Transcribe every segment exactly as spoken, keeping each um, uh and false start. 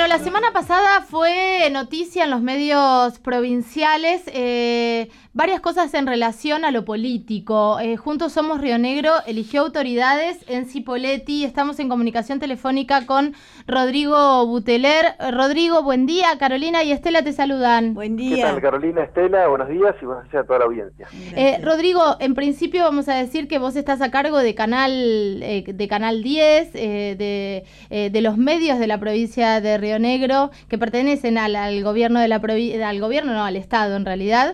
la semana pasada fue noticia en los medios provinciales eh, varias cosas en relación a lo político. Eh, Juntos Somos Río Negro eligió autoridades en Cipolletti. Estamos en comunicación telefónica con Rodrigo Buteler. Rodrigo, buen día. Carolina y Estela te saludan. Buen día. ¿Qué tal, Carolina, Estela? Buenos días y buenos días a toda la audiencia. Eh, Rodrigo, en principio vamos a decir que vos estás a cargo de Canal eh, de Canal diez, eh, de, eh, de los medios de la provincia de Río Negro, que pertenecen al, al gobierno de la provincia, al gobierno no, al Estado en realidad.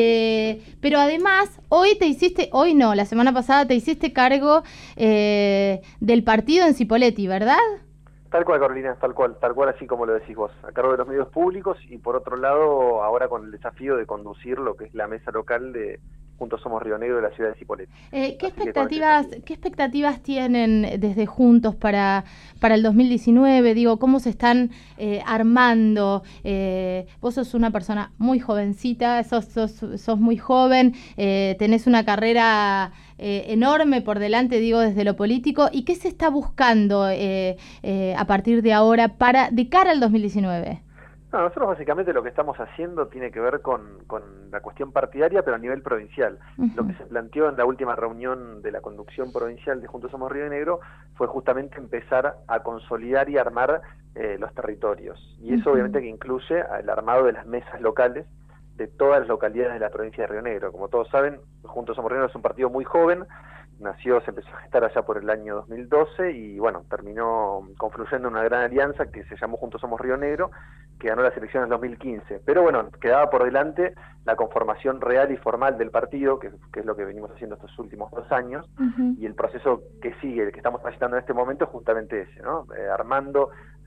Eh, pero además, hoy te hiciste, hoy no, la semana pasada te hiciste cargo eh, del partido en Cipolletti, ¿verdad? Tal cual, Carolina, tal cual, tal cual así como lo decís vos, a cargo de los medios públicos y por otro lado, ahora con el desafío de conducir lo que es la mesa local de Juntos Somos Río Negro de la ciudad de Cipolletti. Eh, ¿qué expectativas, ¿qué expectativas tienen desde Juntos para, para el dos mil diecinueve? Digo, ¿cómo se están eh, armando? Eh, vos sos una persona muy jovencita, sos, sos, sos muy joven, eh, tenés una carrera eh, enorme por delante, digo, desde lo político. ¿Y qué se está buscando eh, eh, a partir de ahora para de cara al dos mil diecinueve? No, nosotros básicamente lo que estamos haciendo tiene que ver con, con la cuestión partidaria, pero a nivel provincial. Uh-huh. Lo que se planteó en la última reunión de la conducción provincial de Juntos Somos Río Negro fue justamente empezar a consolidar y armar eh, los territorios. Y eso uh-huh. obviamente que incluye el armado de las mesas locales de todas las localidades de la provincia de Río Negro. Como todos saben, Juntos Somos Río Negro es un partido muy joven, nació, se empezó a gestar allá por el año dos mil doce y bueno, terminó confluyendo en una gran alianza que se llamó Juntos Somos Río Negro, que ganó las elecciones en dos mil quince. Pero bueno, quedaba por delante la conformación real y formal del partido, que, que es lo que venimos haciendo estos últimos dos años, uh-huh. y el proceso que sigue, el que estamos transitando en este momento, es justamente ese, ¿no? Eh, armando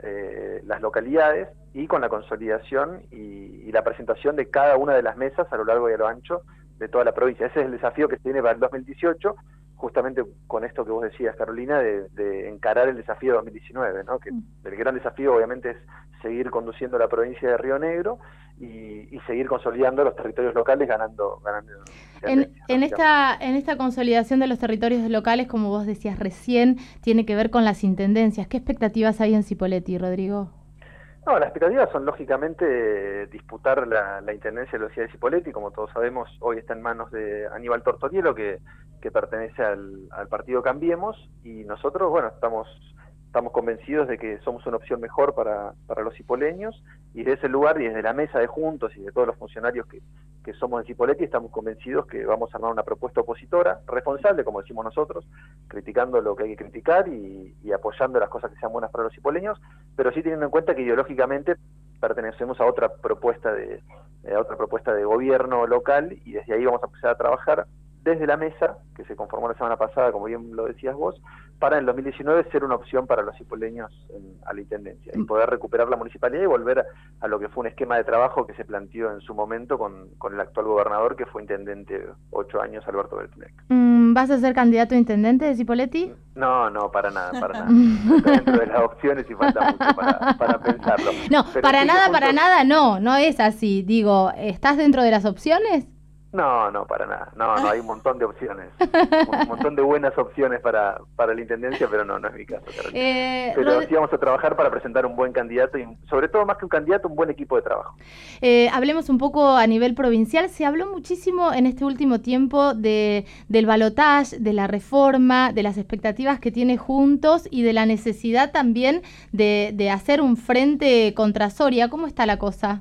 eh, las localidades y con la consolidación y, y la presentación de cada una de las mesas a lo largo y a lo ancho de toda la provincia. Ese es el desafío que se tiene para el dos mil dieciocho, justamente con esto que vos decías, Carolina, de, de encarar el desafío de dos mil diecinueve, ¿no? Que el gran desafío obviamente es seguir conduciendo la provincia de Río Negro y, y seguir consolidando los territorios locales, ganando, ganando en, en esta en esta consolidación de los territorios locales, como vos decías recién, tiene que ver con las intendencias. ¿Qué expectativas hay en Cipolletti, Rodrigo? No, las expectativas son lógicamente disputar la, la intendencia de la ciudad de Cipolletti. Como todos sabemos, hoy está en manos de Aníbal Tortorielo, que, que pertenece al, al partido Cambiemos, y nosotros, bueno, estamos estamos convencidos de que somos una opción mejor para, para los cipoleños, y de ese lugar y desde la mesa de Juntos y de todos los funcionarios que, que somos de Cipolletti, estamos convencidos que vamos a armar una propuesta opositora, responsable, como decimos nosotros, criticando lo que hay que criticar y, y apoyando las cosas que sean buenas para los cipoleños, pero sí teniendo en cuenta que ideológicamente pertenecemos a otra propuesta de, a otra propuesta de gobierno local, y desde ahí vamos a empezar a trabajar desde la mesa, que se conformó la semana pasada, como bien lo decías vos, para en el dos mil diecinueve ser una opción para los cipoleños en, a la Intendencia, y poder recuperar la municipalidad y volver a lo que fue un esquema de trabajo que se planteó en su momento con, con el actual gobernador, que fue intendente ocho años, Alberto Beltrán. ¿Vas a ser candidato a intendente de Cipolletti? No, no, para nada, para nada. Está dentro de las opciones y falta mucho para, para pensarlo. No, Pero para nada, juntos... para nada, no, no es así. Digo, ¿estás dentro de las opciones? No, no, para nada. No, no, hay un montón de opciones. Un montón de buenas opciones para, para la intendencia, pero no, no es mi caso, Carolina. Eh, pero Rod... sí vamos a trabajar para presentar un buen candidato y, sobre todo, más que un candidato, un buen equipo de trabajo. Eh, hablemos un poco a nivel provincial. Se habló muchísimo en este último tiempo de, del balotaje, de la reforma, de las expectativas que tiene Juntos y de la necesidad también de, de hacer un frente contra Soria. ¿Cómo está la cosa?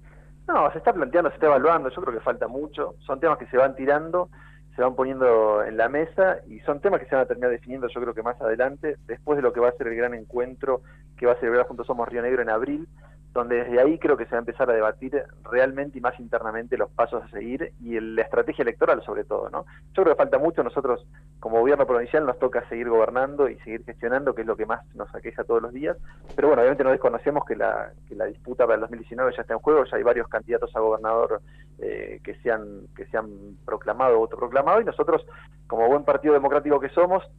No, se está planteando, se está evaluando, yo creo que falta mucho, son temas que se van tirando, se van poniendo en la mesa y son temas que se van a terminar definiendo yo creo que más adelante, después de lo que va a ser el gran encuentro que va a celebrar Juntos Somos Río Negro en abril, donde desde ahí creo que se va a empezar a debatir realmente y más internamente los pasos a seguir y el, la estrategia electoral sobre todo, ¿no? Yo creo que falta mucho, nosotros como gobierno provincial nos toca seguir gobernando y seguir gestionando, que es lo que más nos aqueja todos los días, pero bueno, obviamente no desconocemos que la, que la disputa para el dos mil diecinueve ya está en juego, ya hay varios candidatos a gobernador eh, que, se han, que se han proclamado o autoproclamado, y nosotros como buen partido democrático que somos,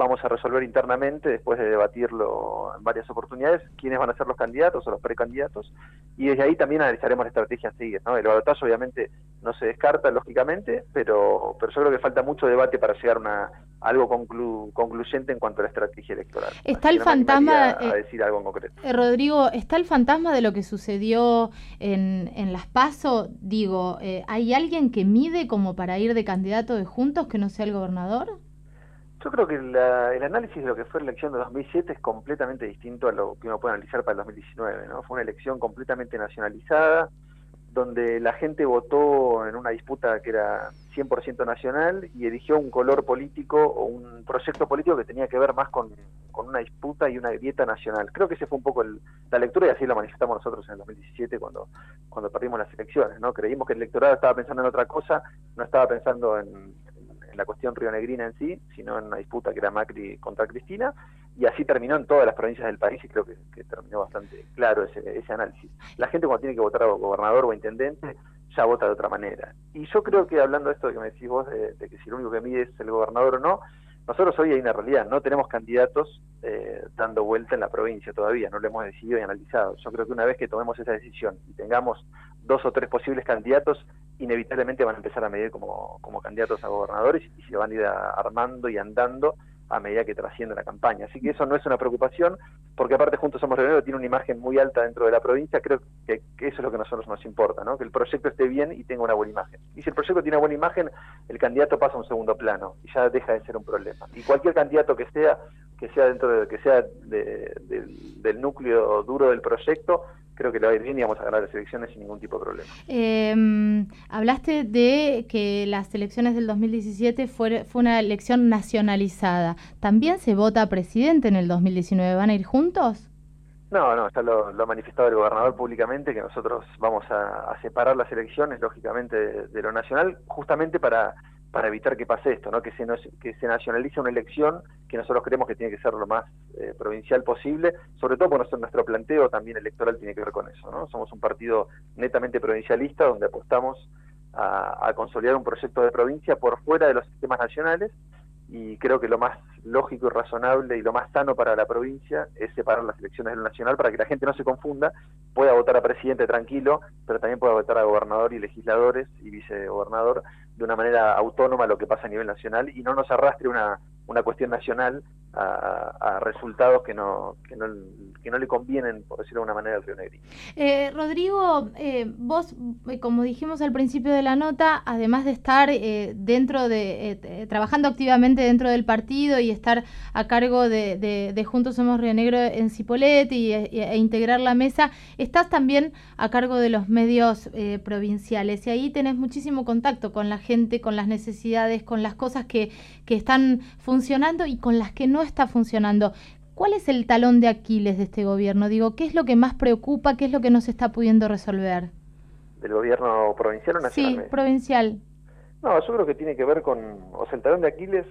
vamos a resolver internamente, después de debatirlo en varias oportunidades, quiénes van a ser los candidatos o los precandidatos, y desde ahí también analizaremos la estrategia a seguir, ¿no? El balotaje obviamente no se descarta, lógicamente, pero, pero yo creo que falta mucho debate para llegar a, una, a algo conclu, concluyente en cuanto a la estrategia electoral. Está Así el que no fantasma, a, a decir algo en concreto. Eh, Rodrigo, ¿está el fantasma de lo que sucedió en, en las PASO? Digo, eh, ¿hay alguien que mide como para ir de candidato de Juntos que no sea el gobernador? Yo creo que la, el análisis de lo que fue la elección de dos mil siete es completamente distinto a lo que uno puede analizar para el dos mil diecinueve, ¿no? Fue una elección completamente nacionalizada, donde la gente votó en una disputa que era cien por ciento nacional y eligió un color político o un proyecto político que tenía que ver más con, con una disputa y una grieta nacional. Creo que ese fue un poco el, la lectura y así lo manifestamos nosotros en el dos mil diecisiete cuando, cuando perdimos las elecciones, ¿no? Creímos que el electorado estaba pensando en otra cosa, no estaba pensando en, en la cuestión rionegrina en sí, sino en una disputa que era Macri contra Cristina, y así terminó en todas las provincias del país y creo que, que terminó bastante claro ese, ese análisis. La gente cuando tiene que votar a gobernador o intendente ya vota de otra manera. Y yo creo que hablando de esto que me decís vos, de, de que si lo único que mide es el gobernador o no, nosotros hoy hay una realidad, no tenemos candidatos eh, dando vuelta en la provincia todavía, no lo hemos decidido y analizado. Yo creo que una vez que tomemos esa decisión y tengamos dos o tres posibles candidatos, inevitablemente van a empezar a medir como, como candidatos a gobernadores y se van a ir a, armando y andando a medida que trasciende la campaña. Así que eso no es una preocupación, porque aparte Juntos Somos Río Negro tiene una imagen muy alta dentro de la provincia. Creo que, que eso es lo que a nosotros nos importa, ¿no? Que el proyecto esté bien y tenga una buena imagen. Y si el proyecto tiene una buena imagen, el candidato pasa a un segundo plano y ya deja de ser un problema. Y cualquier candidato que sea, que sea dentro de, que sea de, de, del núcleo duro del proyecto, creo que le va a ir bien y vamos a ganar las elecciones sin ningún tipo de problema. Eh, hablaste de que las elecciones del dos mil diecisiete fue, fue una elección nacionalizada. ¿También se vota presidente en el dos mil diecinueve? ¿Van a ir juntos? No, no, está lo, lo ha manifestado el gobernador públicamente, que nosotros vamos a, a separar las elecciones, lógicamente, de, de lo nacional, justamente para... para evitar que pase esto, ¿no? Que se, que se nacionalice una elección que nosotros creemos que tiene que ser lo más eh, provincial posible, sobre todo porque nuestro planteo también electoral tiene que ver con eso, ¿no? Somos un partido netamente provincialista donde apostamos a, a consolidar un proyecto de provincia por fuera de los sistemas nacionales, y creo que lo más lógico y razonable y lo más sano para la provincia es separar las elecciones de lo nacional para que la gente no se confunda, pueda votar a presidente tranquilo, pero también pueda votar a gobernador y legisladores y vicegobernador de una manera autónoma a lo que pasa a nivel nacional y no nos arrastre una, una cuestión nacional a, a resultados que no, que, no, que no le convienen, por decirlo de una manera, al Río Negro. Eh, Rodrigo, eh, vos, como dijimos al principio de la nota, además de estar eh, dentro de, eh, trabajando activamente dentro del partido y estar a cargo de, de, de Juntos Somos Río Negro en Cipolletti y, e, e integrar la mesa, estás también a cargo de los medios eh, provinciales y ahí tenés muchísimo contacto con la gente, con las necesidades, con las cosas que, que están funcionando y con las que no está funcionando. ¿Cuál es el talón de Aquiles de este gobierno? Digo, ¿qué es lo que más preocupa? ¿Qué es lo que no se está pudiendo resolver? ¿Del gobierno provincial o nacional? Sí, provincial. No, yo creo que tiene que ver con... O sea, el talón de Aquiles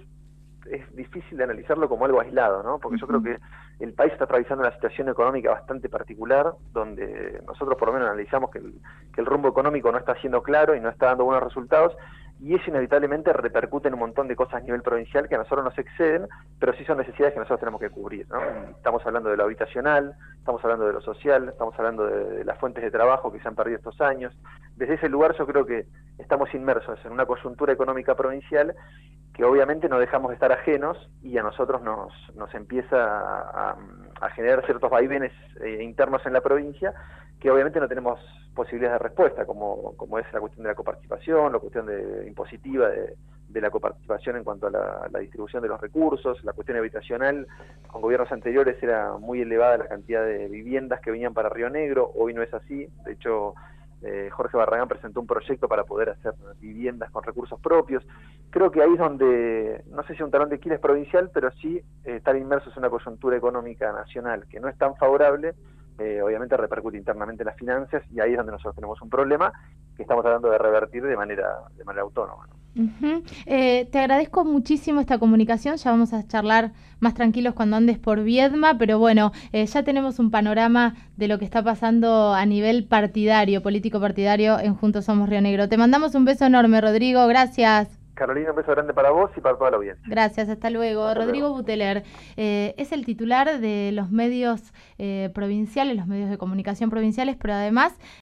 es difícil de analizarlo como algo aislado, ¿no? Porque uh-huh. yo creo que el país está atravesando una situación económica bastante particular, donde nosotros por lo menos analizamos que el, que el rumbo económico no está siendo claro y no está dando buenos resultados, y eso inevitablemente repercute en un montón de cosas a nivel provincial que a nosotros nos exceden, pero sí son necesidades que nosotros tenemos que cubrir, ¿no? Estamos hablando de lo habitacional, estamos hablando de lo social, estamos hablando de, de las fuentes de trabajo que se han perdido estos años. Desde ese lugar yo creo que estamos inmersos en una coyuntura económica provincial que obviamente no dejamos de estar ajenos y a nosotros nos, nos empieza a, a generar ciertos vaivenes eh, internos en la provincia que obviamente no tenemos posibilidades de respuesta, como, como es la cuestión de la coparticipación, la cuestión de, impositiva de, de la coparticipación en cuanto a la, la distribución de los recursos, la cuestión habitacional. Con gobiernos anteriores era muy elevada la cantidad de viviendas que venían para Río Negro, hoy no es así. De hecho, eh, Jorge Barragán presentó un proyecto para poder hacer viviendas con recursos propios. Creo que ahí es donde, no sé si un talón de Aquiles provincial, pero sí eh, estar inmersos en una coyuntura económica nacional que no es tan favorable. Eh, obviamente repercute internamente en las finanzas y ahí es donde nosotros tenemos un problema que estamos tratando de revertir de manera de manera autónoma, ¿no? Uh-huh. Eh, te agradezco muchísimo esta comunicación, ya vamos a charlar más tranquilos cuando andes por Viedma, pero bueno, eh, ya tenemos un panorama de lo que está pasando a nivel partidario, político partidario en Juntos Somos Río Negro. Te mandamos un beso enorme, Rodrigo, gracias. Carolina, un beso grande para vos y para toda la audiencia. Gracias, hasta luego. Hasta Rodrigo luego. Buteler eh, es el titular de los medios eh, provinciales, los medios de comunicación provinciales, pero además